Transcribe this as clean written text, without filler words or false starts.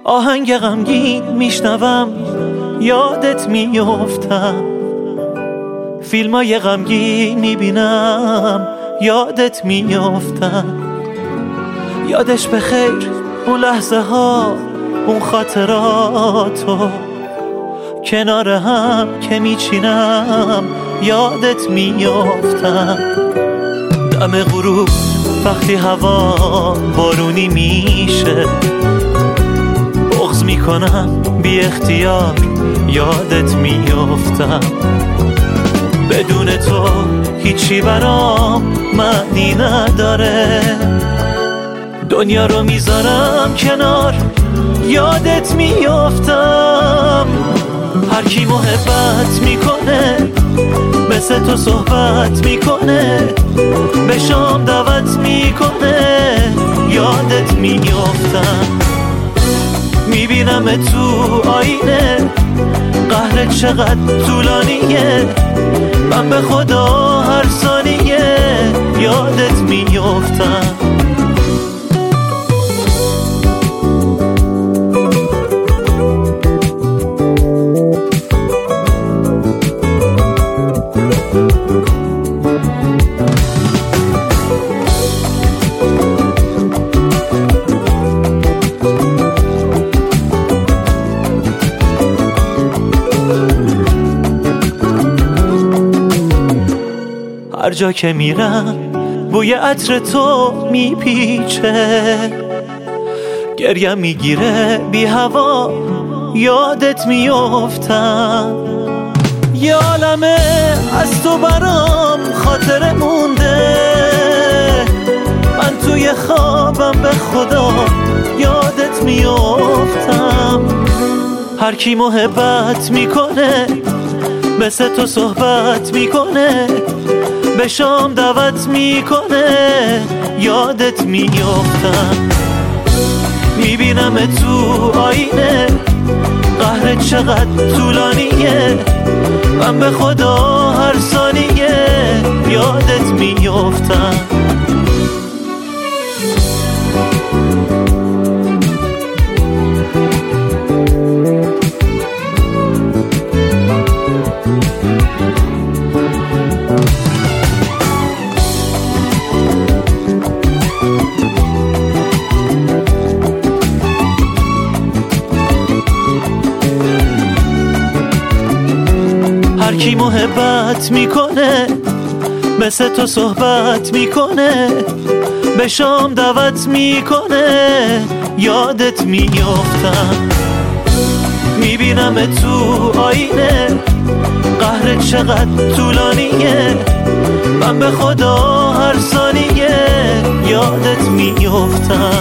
آهنگ غمگین میشنوم یادت میافتم، فیلمای غمگین میبینم یادت میافتم. یادش بخیر اون لحظه ها، اون خاطراتو کنار هم که میچینم یادت میافتم. دم غروب وقتی هوا بارونی میشه، بغض میکنم بی اختیار یادت میافتم. بدون تو هیچی برام معنی نداره، دنیا رو میذارم کنار یادت میافتم. هر کی محبت میکنه مثل تو صحبت میکنه، به شام دعوت میکنه یادت میافتم. میبینم تو آینه قهر چقدر طولانیه، من به خدا هر ثانیه یادت میافتم. هر جا که میرم بوی عطر تو میپیچه، گریم میگیره بی هوا یادت میافتم. یه عالمه از تو برام خاطره مونده، من توی خوابم به خدا یادت میافتم. هر کی محبت میکنه مثل تو صحبت میکنه، به شام دعوت میکنه یادت میافتم. میبینم تو آینه قهر چقدر طولانیه، من به خدا هر ثانیه یادت میافتم. هر کی محبت میکنه مثل تو صحبت میکنه، به شام دعوت میکنه یادت میافتم. میبینم تو آینه قهر چقدر طولانیه، من به خدا هر ثانیه یادت میافتم.